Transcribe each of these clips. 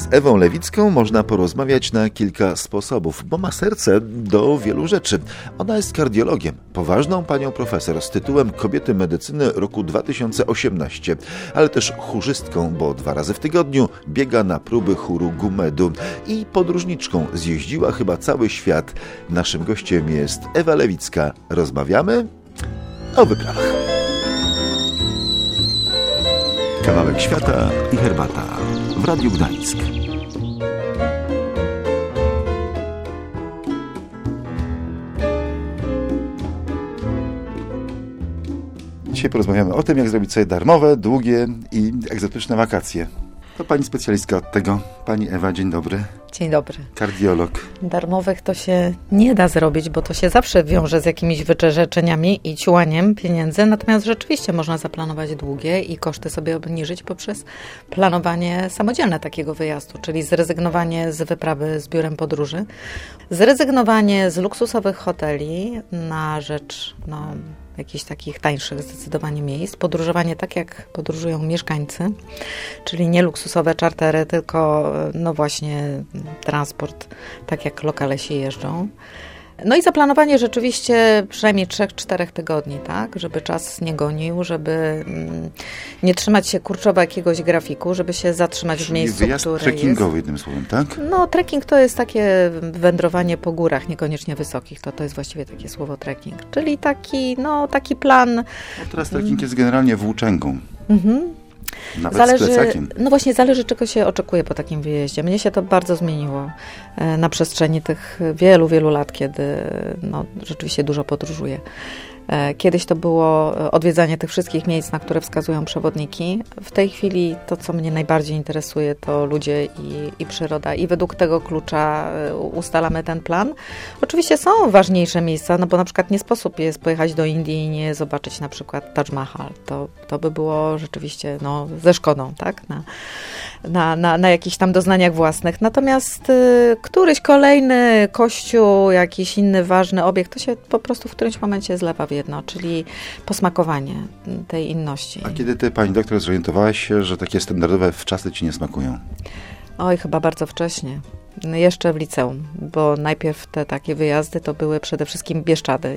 Ewą Lewicką można porozmawiać na kilka sposobów, bo ma serce do wielu rzeczy. Ona jest kardiologiem, poważną panią profesor z tytułem Kobiety Medycyny roku 2018, ale też chórzystką, bo 2 razy w tygodniu biega na próby chóru GUMED-u i podróżniczką. Zjeździła chyba cały świat. Naszym gościem jest Ewa Lewicka. Rozmawiamy o wyprawach. Kawałek świata i herbata w Radiu Gdańsk. Dzisiaj porozmawiamy o tym, jak zrobić sobie darmowe, długie i egzotyczne wakacje. To pani specjalistka od tego. Pani Ewa, dzień dobry. Dzień dobry. Kardiolog. Darmowych to się nie da zrobić, bo to się zawsze wiąże z jakimiś wyczerzeczeniami i ciułaniem pieniędzy. Natomiast rzeczywiście można zaplanować długie i koszty sobie obniżyć poprzez planowanie samodzielne takiego wyjazdu, czyli zrezygnowanie z wyprawy z biurem podróży, zrezygnowanie z luksusowych hoteli na rzecz jakichś takich tańszych zdecydowanie miejsc, podróżowanie tak, jak podróżują mieszkańcy, czyli nie luksusowe czartery, tylko właśnie transport, tak jak lokale się jeżdżą. No i zaplanowanie rzeczywiście przynajmniej 3-4 tygodni, tak, żeby czas nie gonił, żeby nie trzymać się kurczowo jakiegoś grafiku, żeby się zatrzymać w miejscu, wyjazd które trekkingowy, jednym słowem, tak? No, trekking to jest takie wędrowanie po górach, niekoniecznie wysokich, to jest właściwie takie słowo trekking, czyli taki plan. No teraz trekking jest generalnie włóczęgą. Nawet Zależy, z plecakiem. no właśnie, zależy, czego się oczekuje po takim wyjeździe. Mnie się to bardzo zmieniło na przestrzeni tych wielu, wielu lat, kiedy rzeczywiście dużo podróżuję. Kiedyś to było odwiedzanie tych wszystkich miejsc, na które wskazują przewodniki. W tej chwili to, co mnie najbardziej interesuje, to ludzie i przyroda. I według tego klucza ustalamy ten plan. Oczywiście są ważniejsze miejsca, bo na przykład nie sposób jest pojechać do Indii i nie zobaczyć na przykład Taj Mahal. To by było rzeczywiście ze szkodą, tak? Na jakichś tam doznaniach własnych. Natomiast któryś kolejny kościół, jakiś inny ważny obiekt, to się po prostu w którymś momencie zlewa w jedno, czyli posmakowanie tej inności. A kiedy ty, pani doktor, zorientowałaś się, że takie standardowe wczasy ci nie smakują? Oj, chyba bardzo wcześnie. Jeszcze w liceum, bo najpierw te takie wyjazdy to były przede wszystkim Bieszczady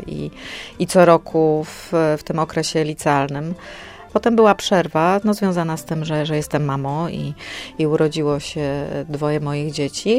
i co roku w tym okresie licealnym. Potem była przerwa, związana z tym, że jestem mamą i urodziło się 2 moich dzieci.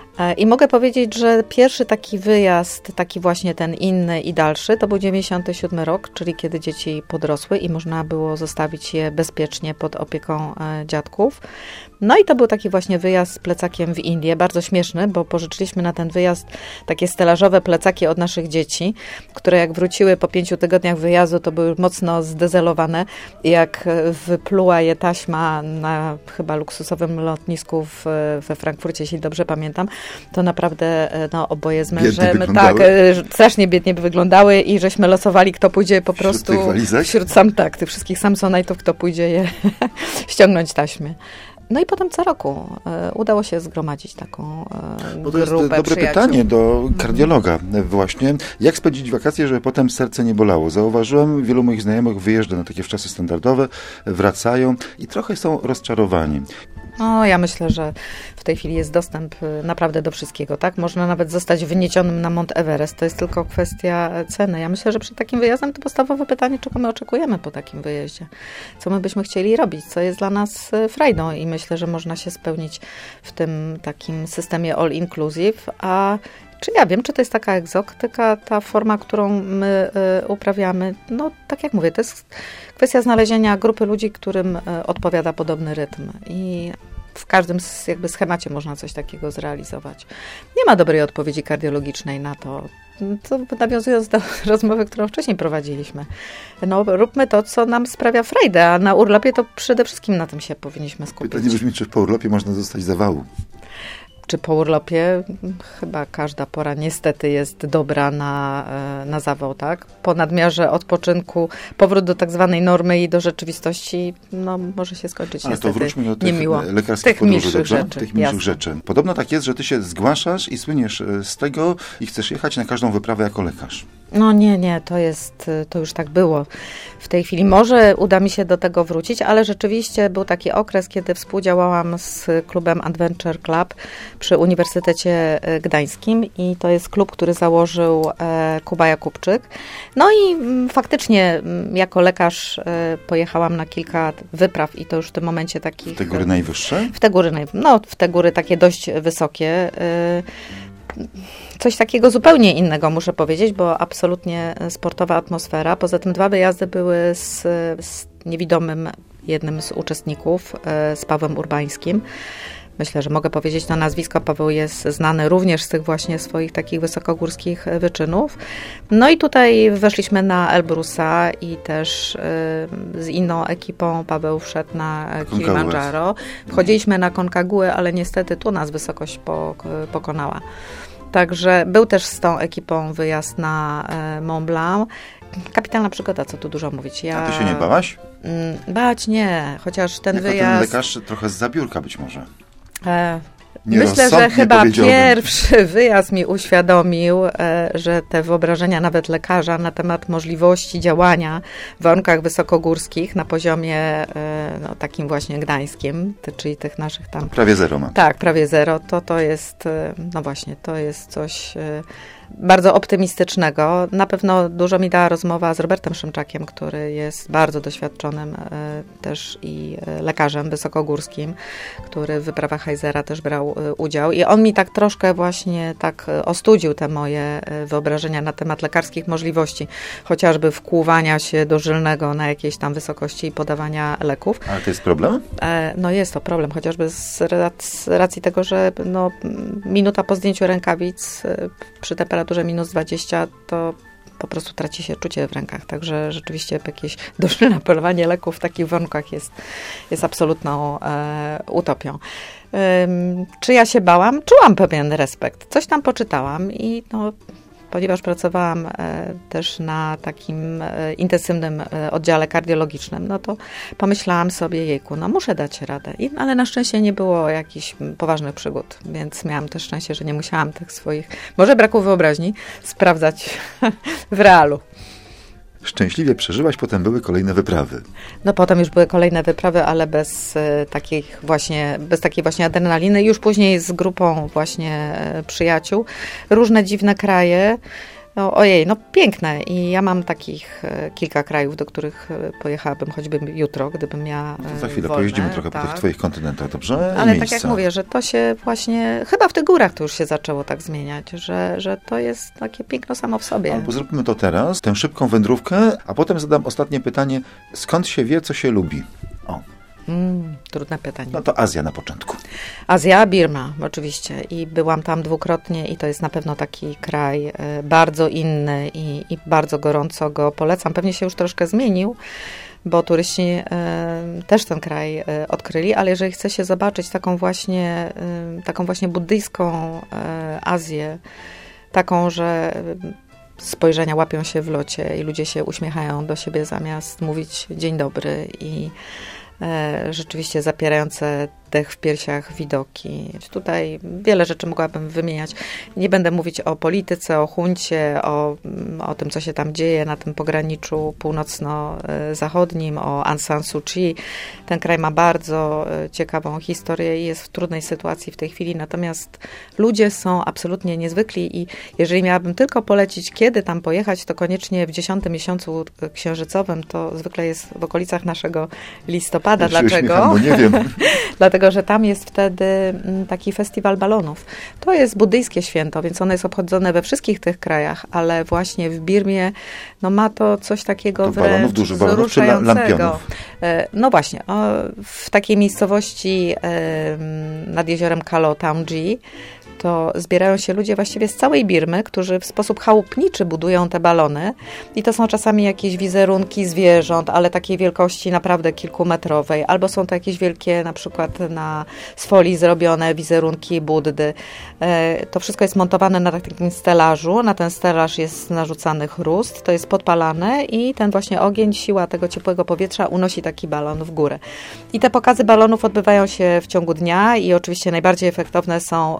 I mogę powiedzieć, że pierwszy taki wyjazd, taki właśnie ten inny i dalszy, to był 97 rok, czyli kiedy dzieci podrosły i można było zostawić je bezpiecznie pod opieką dziadków. No i to był taki właśnie wyjazd z plecakiem w Indię, bardzo śmieszny, bo pożyczyliśmy na ten wyjazd takie stelażowe plecaki od naszych dzieci, które jak wróciły po 5 tygodniach wyjazdu, to były mocno zdezelowane. Jak wypluła je taśma na chyba luksusowym lotnisku we Frankfurcie, jeśli dobrze pamiętam, to naprawdę oboje z mężem strasznie biednie by wyglądały i żeśmy losowali, kto pójdzie po prostu wśród tych wszystkich Samsonite'ów, kto pójdzie je ściągnąć taśmie. No i potem co roku udało się zgromadzić taką grupę to jest dobre przyjaciół. pytanie do kardiologa właśnie. Jak spędzić wakacje, żeby potem serce nie bolało? Zauważyłem, wielu moich znajomych wyjeżdża na takie wczasy standardowe, wracają i trochę są rozczarowani. Ja myślę, że w tej chwili jest dostęp naprawdę do wszystkiego, tak? Można nawet zostać wyniesionym na Mount Everest. To jest tylko kwestia ceny. Ja myślę, że przed takim wyjazdem to podstawowe pytanie, czego my oczekujemy po takim wyjeździe. Co my byśmy chcieli robić, co jest dla nas frajdą i myślę, że można się spełnić w tym takim systemie all inclusive. A czy ja wiem, czy to jest taka egzotyka, ta forma, którą my uprawiamy? Tak jak mówię, to jest kwestia znalezienia grupy ludzi, którym odpowiada podobny rytm i w każdym schemacie można coś takiego zrealizować. Nie ma dobrej odpowiedzi kardiologicznej na to. Nawiązując do rozmowy, którą wcześniej prowadziliśmy. Róbmy to, co nam sprawia frajdę, a na urlopie to przede wszystkim na tym się powinniśmy skupić. Pytanie brzmi, czy po urlopie można dostać zawału? Czy po urlopie? Chyba każda pora niestety jest dobra na zawał, tak? Po nadmiarze odpoczynku, powrót do tak zwanej normy i do rzeczywistości, może się skończyć ale niestety to wróćmy do tych niemiło. lekarskich podróży, dobrze? Rzeczy, tych milszych rzeczy. Podobno tak jest, że ty się zgłaszasz i słyniesz z tego i chcesz jechać na każdą wyprawę jako lekarz. No nie, to już tak było w tej chwili. Może uda mi się do tego wrócić, ale rzeczywiście był taki okres, kiedy współdziałałam z klubem Adventure Club przy Uniwersytecie Gdańskim i to jest klub, który założył Kuba Jakubczyk. No i faktycznie jako lekarz pojechałam na kilka wypraw i to już w tym momencie takich... W te góry najwyższe? W te góry takie dość wysokie. Coś takiego zupełnie innego, muszę powiedzieć, bo absolutnie sportowa atmosfera. Poza tym 2 wyjazdy były z niewidomym jednym z uczestników, z Pawłem Urbańskim. Myślę, że mogę powiedzieć to nazwisko. Paweł jest znany również z tych właśnie swoich takich wysokogórskich wyczynów. No i tutaj weszliśmy na Elbrusa i też z inną ekipą Paweł wszedł na Kilimandżaro. Wchodziliśmy na Konkaguę, ale niestety tu nas wysokość pokonała. Także był też z tą ekipą wyjazd na Mont Blanc. Kapitalna przygoda, co tu dużo mówić. A ty się nie bałaś? Bać nie, chociaż ten jako wyjazd... ten lekarz trochę z zabiórka być może. Myślę, że chyba pierwszy wyjazd mi uświadomił, że te wyobrażenia nawet lekarza na temat możliwości działania w warunkach wysokogórskich na poziomie takim właśnie gdańskim, czyli tych naszych tam... Prawie zero ma. Tak, prawie zero. To jest, no właśnie, to jest coś bardzo optymistycznego. Na pewno dużo mi dała rozmowa z Robertem Szymczakiem, który jest bardzo doświadczonym też i lekarzem wysokogórskim, który w wyprawach Heisera też brał udział. I on mi tak troszkę właśnie tak ostudził te moje wyobrażenia na temat lekarskich możliwości, chociażby wkłuwania się dożylnego na jakiejś tam wysokości i podawania leków. Ale to jest problem? No jest to problem, chociażby z racji tego, że minuta po zdjęciu rękawic przy temperaturze minus 20 to po prostu traci się czucie w rękach. Także rzeczywiście jakieś dożylne podawanie leków w takich warunkach jest absolutną utopią. Czy ja się bałam? Czułam pewien respekt. Coś tam poczytałam i ponieważ pracowałam też na takim intensywnym oddziale kardiologicznym, no to pomyślałam sobie, jejku, muszę dać radę. Ale na szczęście nie było jakichś poważnych przygód, więc miałam też szczęście, że nie musiałam tych swoich, może braku wyobraźni, sprawdzać w realu. Szczęśliwie przeżyłaś, potem były kolejne wyprawy. No potem już były kolejne wyprawy, ale bez takiej właśnie adrenaliny. Już później z grupą właśnie przyjaciół. Różne dziwne kraje. Piękne. I ja mam takich kilka krajów, do których pojechałabym choćby jutro, gdybym miała to za chwilę wolne, pojeździmy trochę po tych twoich kontynentach, dobrze? Ale tak jak mówię, że to się właśnie, chyba w tych górach to już się zaczęło tak zmieniać, że to jest takie piękno samo w sobie. Albo zróbmy to teraz, tę szybką wędrówkę, a potem zadam ostatnie pytanie, skąd się wie, co się lubi? Trudne pytanie. No to Azja na początku. Azja, Birma oczywiście i byłam tam dwukrotnie i to jest na pewno taki kraj bardzo inny i bardzo gorąco go polecam. Pewnie się już troszkę zmienił, bo turyści też ten kraj odkryli, ale jeżeli chce się zobaczyć taką właśnie buddyjską Azję, taką, że spojrzenia łapią się w locie i ludzie się uśmiechają do siebie zamiast mówić dzień dobry i rzeczywiście zapierające dech w piersiach widoki. Tutaj wiele rzeczy mogłabym wymieniać. Nie będę mówić o polityce, o huncie, o tym, co się tam dzieje na tym pograniczu północno-zachodnim, o Aung San Suu Kyi. Ten kraj ma bardzo ciekawą historię i jest w trudnej sytuacji w tej chwili, natomiast ludzie są absolutnie niezwykli i jeżeli miałabym tylko polecić, kiedy tam pojechać, to koniecznie w 10 miesiącu księżycowym, to zwykle jest w okolicach naszego listopada. Ja Dlaczego? Bo nie wiem. Dlatego, że tam jest wtedy taki festiwal balonów. To jest buddyjskie święto, więc ono jest obchodzone we wszystkich tych krajach, ale właśnie w Birmie ma to coś takiego to balonów, dużych balonów czy lampionów? No właśnie, w takiej miejscowości nad jeziorem Kalo Taungji to zbierają się ludzie właściwie z całej Birmy, którzy w sposób chałupniczy budują te balony i to są czasami jakieś wizerunki zwierząt, ale takiej wielkości naprawdę kilkumetrowej, albo są to jakieś wielkie, na przykład z folii zrobione wizerunki Buddy. To wszystko jest montowane na takim stelażu, na ten stelaż jest narzucany chrust, to jest podpalane i ten właśnie ogień, siła tego ciepłego powietrza unosi taki balon w górę. I te pokazy balonów odbywają się w ciągu dnia i oczywiście najbardziej efektowne są w nocy,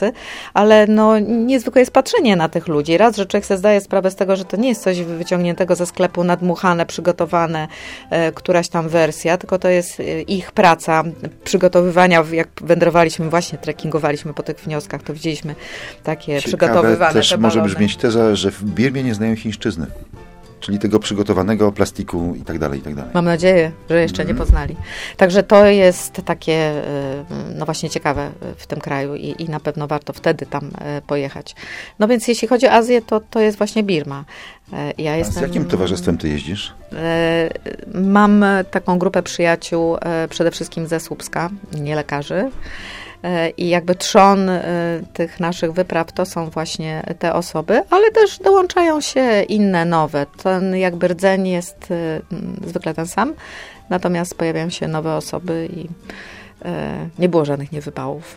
pracy, ale no niezwykłe jest patrzenie na tych ludzi. Raz, że człowiek sobie zdaje sprawę z tego, że to nie jest coś wyciągniętego ze sklepu, nadmuchane, przygotowane, któraś tam wersja, tylko to jest ich praca, przygotowywania, jak wędrowaliśmy, właśnie trekkingowaliśmy po tych wnioskach, to widzieliśmy takie przygotowywane też te może balony. brzmieć teza, że w Birmie nie znają chińszczyzny. Czyli tego przygotowanego plastiku i tak dalej, i tak dalej. Mam nadzieję, że jeszcze nie poznali. Także to jest takie, no właśnie ciekawe w tym kraju i na pewno warto wtedy tam pojechać. No więc jeśli chodzi o Azję, to jest właśnie Birma. A z jakim towarzystwem ty jeździsz? Mam taką grupę przyjaciół, przede wszystkim ze Słupska, nie lekarzy. I jakby trzon tych naszych wypraw to są właśnie te osoby, ale też dołączają się inne, nowe. Ten jakby rdzeń jest zwykle ten sam, natomiast pojawiają się nowe osoby i nie było żadnych niewypałów.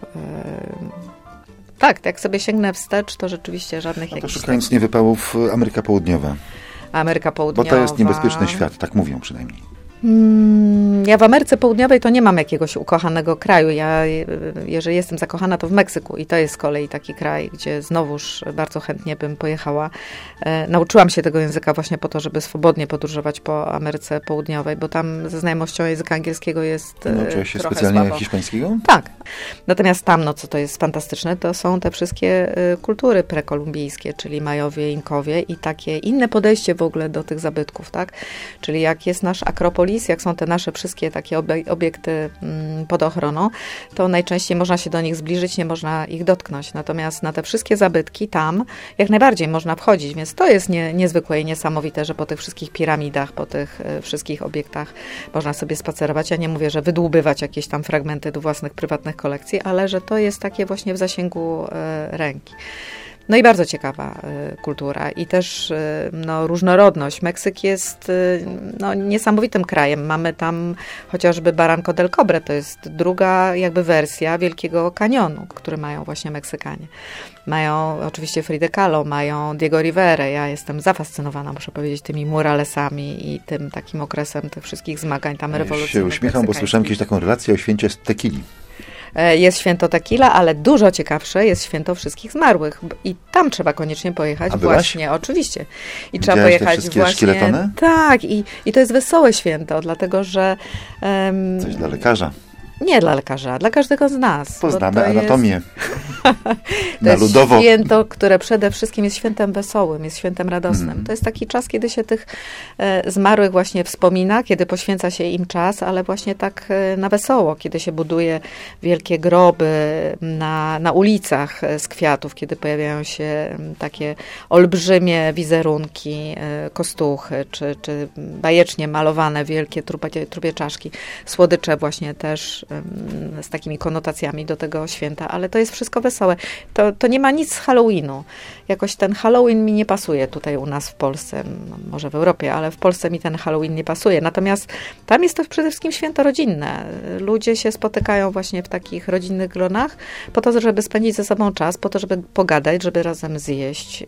Tak, jak sobie sięgnę wstecz, to rzeczywiście żadnych No to jakichś... szukając niewypałów, Ameryka Południowa. Ameryka Południowa. Bo to jest niebezpieczny świat, tak mówią przynajmniej. Ja w Ameryce Południowej to nie mam jakiegoś ukochanego kraju. Ja, jeżeli jestem zakochana, to w Meksyku i to jest z kolei taki kraj, gdzie znowuż bardzo chętnie bym pojechała. Nauczyłam się tego języka właśnie po to, żeby swobodnie podróżować po Ameryce Południowej, bo tam ze znajomością języka angielskiego jest Nauczyłaś się trochę specjalnie słabo. hiszpańskiego? Tak. Natomiast tam, no co to jest fantastyczne, to są te wszystkie kultury prekolumbijskie, czyli Majowie, Inkowie i takie inne podejście w ogóle do tych zabytków, tak? Czyli jak jest nasz Akropolis, jak są te nasze wszystkie takie obiekty pod ochroną, to najczęściej można się do nich zbliżyć, nie można ich dotknąć. Natomiast na te wszystkie zabytki tam jak najbardziej można wchodzić, więc to jest niezwykłe i niesamowite, że po tych wszystkich piramidach, po tych wszystkich obiektach można sobie spacerować. Ja nie mówię, że wydłubywać jakieś tam fragmenty do własnych prywatnych kolekcji, ale że to jest takie właśnie w zasięgu ręki. No i bardzo ciekawa kultura i też no, różnorodność. Meksyk jest no, niesamowitym krajem. Mamy tam chociażby Barranco del Cobre, to jest druga jakby wersja Wielkiego Kanionu, który mają właśnie Meksykanie. Mają oczywiście Frida Kahlo, mają Diego Riverę. Ja jestem zafascynowana, muszę powiedzieć, tymi muralesami i tym takim okresem tych wszystkich zmagań tam rewolucyjnych. Ja się uśmiecham, bo słyszałem kiedyś taką relację o święcie tequili. Jest święto tequila, ale dużo ciekawsze jest święto wszystkich zmarłych. I tam trzeba koniecznie pojechać. A byłaś? Właśnie, oczywiście. I Widziałaś trzeba pojechać te wszystkie właśnie. szkieletony? Tak, i to jest wesołe święto, dlatego że. Coś dla lekarza. Nie dla lekarza, dla każdego z nas. Poznamy anatomię. To jest ludowo. święto, które przede wszystkim jest świętem wesołym, jest świętem radosnym. To jest taki czas, kiedy się tych zmarłych właśnie wspomina, kiedy poświęca się im czas, ale właśnie tak na wesoło, kiedy się buduje wielkie groby na ulicach z kwiatów, kiedy pojawiają się takie olbrzymie wizerunki, kostuchy, czy bajecznie malowane wielkie trupie czaszki, słodycze właśnie też z takimi konotacjami do tego święta, ale to jest wszystko wesołe. To nie ma nic z Halloweenu. Jakoś ten Halloween mi nie pasuje tutaj u nas w Polsce, no, może w Europie, ale w Polsce mi ten Halloween nie pasuje. Natomiast tam jest to przede wszystkim święto rodzinne. Ludzie się spotykają właśnie w takich rodzinnych gronach po to, żeby spędzić ze sobą czas, po to, żeby pogadać, żeby razem zjeść.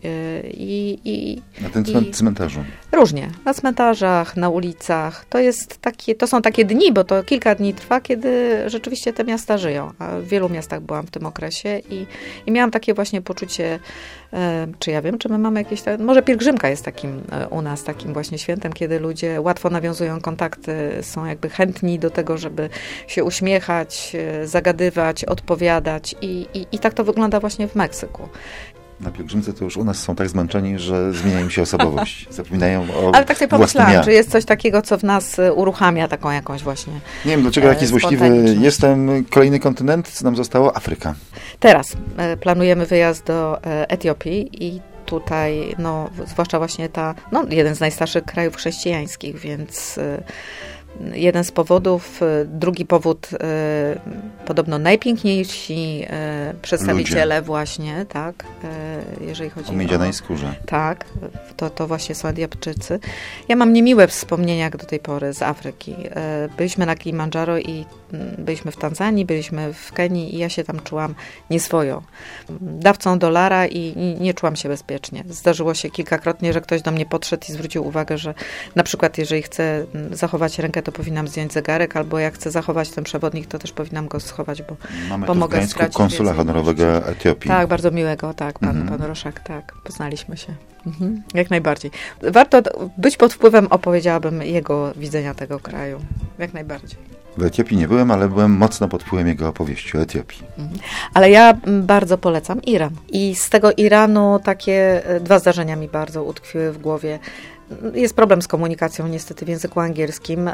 Na tym cmentarzu. Różnie. Na cmentarzach, na ulicach. To są takie dni, bo to kilka dni trwa, kiedy rzeczywiście te miasta żyją. A w wielu miastach byłam w tym okresie i miałam takie właśnie poczucie, czy ja wiem, czy my mamy jakieś... Może pielgrzymka jest takim u nas, takim właśnie świętem, kiedy ludzie łatwo nawiązują kontakty, są jakby chętni do tego, żeby się uśmiechać, zagadywać, odpowiadać i tak to wygląda właśnie w Meksyku. Na pielgrzymce to już u nas są tak zmęczeni, że zmienia im się osobowość. Zapominają o Ale tak sobie własnym pomyślałam, ja. czy jest coś takiego, co w nas uruchamia taką jakąś właśnie Nie wiem, dlaczego taki złośliwy jestem. Kolejny kontynent, co nam zostało? Afryka. Teraz planujemy wyjazd do Etiopii i tutaj, no, zwłaszcza właśnie jeden z najstarszych krajów chrześcijańskich, więc jeden z powodów, drugi powód, podobno najpiękniejsi przedstawiciele ludzie. Właśnie, tak, jeżeli chodzi o miedzianej skórze. Tak, to właśnie są Etiopczycy. Ja mam niemiłe wspomnienia jak do tej pory z Afryki. Byliśmy na Kilimandżaro i byliśmy w Tanzanii, byliśmy w Kenii i ja się tam czułam nieswojo. Dawcą dolara i nie czułam się bezpiecznie. Zdarzyło się kilkakrotnie, że ktoś do mnie podszedł i zwrócił uwagę, że na przykład jeżeli chcę zachować rękę, to powinnam zdjąć zegarek, albo jak chcę zachować ten przewodnik, to też powinnam go schować, bo mogę stracić konsula honorowego Etiopii. Tak, bardzo miłego, tak, pan Roszak, tak, poznaliśmy się. Jak najbardziej. Warto być pod wpływem, opowiedziałabym, jego widzenia tego kraju. Jak najbardziej. W Etiopii nie byłem, ale byłem mocno pod wpływem jego opowieści o Etiopii. Ale ja bardzo polecam Iran. I z tego Iranu takie 2 zdarzenia mi bardzo utkwiły w głowie. Jest problem z komunikacją niestety w języku angielskim.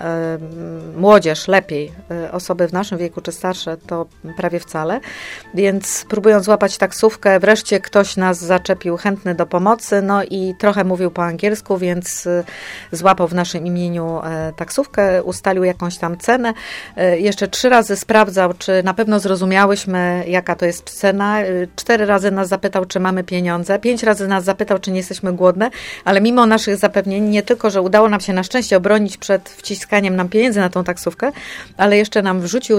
Młodzież lepiej, osoby w naszym wieku czy starsze to prawie wcale, więc próbując złapać taksówkę, wreszcie ktoś nas zaczepił chętny do pomocy, no i trochę mówił po angielsku, więc złapał w naszym imieniu taksówkę, ustalił jakąś tam cenę. Jeszcze 3 razy sprawdzał, czy na pewno zrozumiałyśmy, jaka to jest cena. 4 razy nas zapytał, czy mamy pieniądze. 5 razy nas zapytał, czy nie jesteśmy głodne, ale mimo naszych zapewnień nie tylko, że udało nam się na szczęście obronić przed wciskaniem nam pieniędzy na tą taksówkę, ale jeszcze nam wrzucił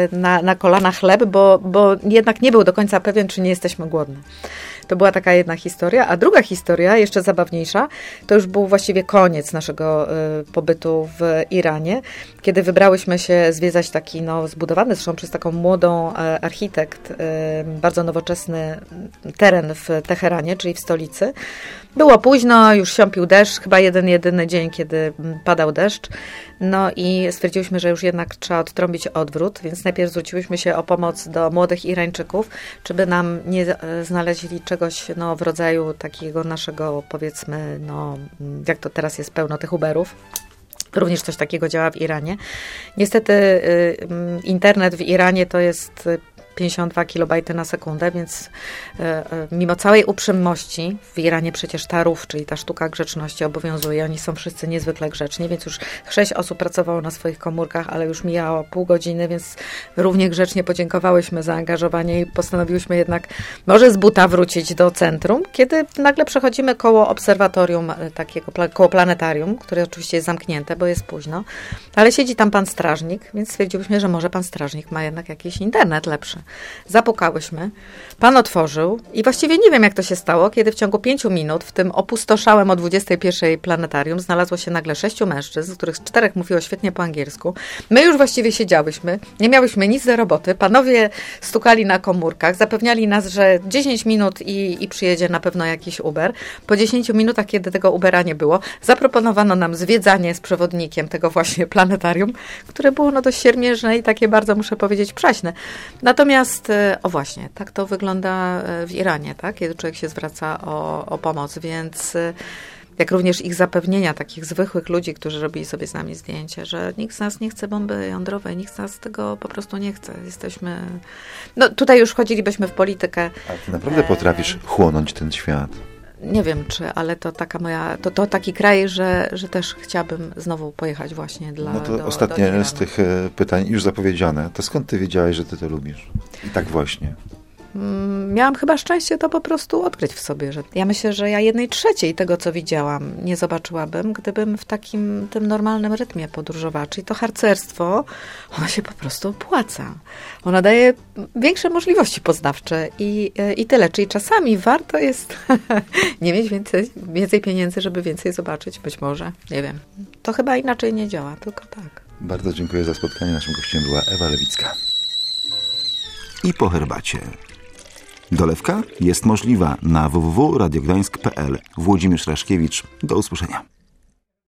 na kolana chleb, bo jednak nie był do końca pewien, czy nie jesteśmy głodne. To była taka jedna historia. A druga historia, jeszcze zabawniejsza, to już był właściwie koniec naszego pobytu w Iranie, kiedy wybrałyśmy się zwiedzać taki zbudowany zresztą przez taką młodą architekt, bardzo nowoczesny teren w Teheranie, czyli w stolicy. Było późno, już siąpił deszcz, chyba jedyny dzień, kiedy padał deszcz. No i stwierdziłyśmy, że już jednak trzeba odtrąbić odwrót, więc najpierw zwróciłyśmy się o pomoc do młodych Irańczyków, czy by nam nie znaleźli czegoś w rodzaju takiego naszego, powiedzmy, jak to teraz jest pełno tych Uberów. Również coś takiego działa w Iranie. Niestety internet w Iranie to jest 52 kilobajty na sekundę, więc mimo całej uprzejmości w Iranie przecież tarów, czyli ta sztuka grzeczności obowiązuje. Oni są wszyscy niezwykle grzeczni, więc już 6 osób pracowało na swoich komórkach, ale już mijało pół godziny, więc równie grzecznie podziękowałyśmy za zaangażowanie i postanowiłyśmy jednak może z buta wrócić do centrum, kiedy nagle przechodzimy koło obserwatorium takiego, koło planetarium, które oczywiście jest zamknięte, bo jest późno, ale siedzi tam pan strażnik, więc stwierdziłyśmy, że może pan strażnik ma jednak jakiś internet lepszy. Zapukałyśmy, pan otworzył i właściwie nie wiem, jak to się stało, kiedy w ciągu 5 minut w tym opustoszałym o 21 planetarium znalazło się nagle 6 mężczyzn, z których 4 mówiło świetnie po angielsku. My już właściwie siedziałyśmy, nie miałyśmy nic do roboty, panowie stukali na komórkach, zapewniali nas, że 10 minut i przyjedzie na pewno jakiś Uber. Po 10 minutach, kiedy tego Ubera nie było, zaproponowano nam zwiedzanie z przewodnikiem tego właśnie planetarium, które było dość siermiężne i takie bardzo, muszę powiedzieć, przaśne. Natomiast, o właśnie, tak to wygląda w Iranie, tak? Kiedy człowiek się zwraca o pomoc, więc jak również ich zapewnienia takich zwykłych ludzi, którzy robili sobie z nami zdjęcie, że nikt z nas nie chce bomby jądrowej, nikt z nas tego po prostu nie chce. Jesteśmy, tutaj już wchodzilibyśmy w politykę. A ty naprawdę potrafisz chłonąć ten świat? Nie wiem, ale to taka to taki kraj, że też chciałabym znowu pojechać właśnie ostatnie z tych pytań już zapowiedziane. To skąd ty wiedziałaś, że ty to lubisz? I tak właśnie. Miałam chyba szczęście to po prostu odkryć w sobie, że ja myślę, że ja 1/3 tego, co widziałam, nie zobaczyłabym, gdybym w takim tym normalnym rytmie podróżowała. Czyli to harcerstwo, ono się po prostu opłaca. Ono daje większe możliwości poznawcze i tyle. Czyli czasami warto jest nie mieć więcej pieniędzy, żeby więcej zobaczyć. Być może, nie wiem. To chyba inaczej nie działa, tylko tak. Bardzo dziękuję za spotkanie. Naszym gościem była Ewa Lewicka. I po herbacie. Dolewka jest możliwa na www.radiogdańsk.pl. Włodzimierz Raszkiewicz. Do usłyszenia.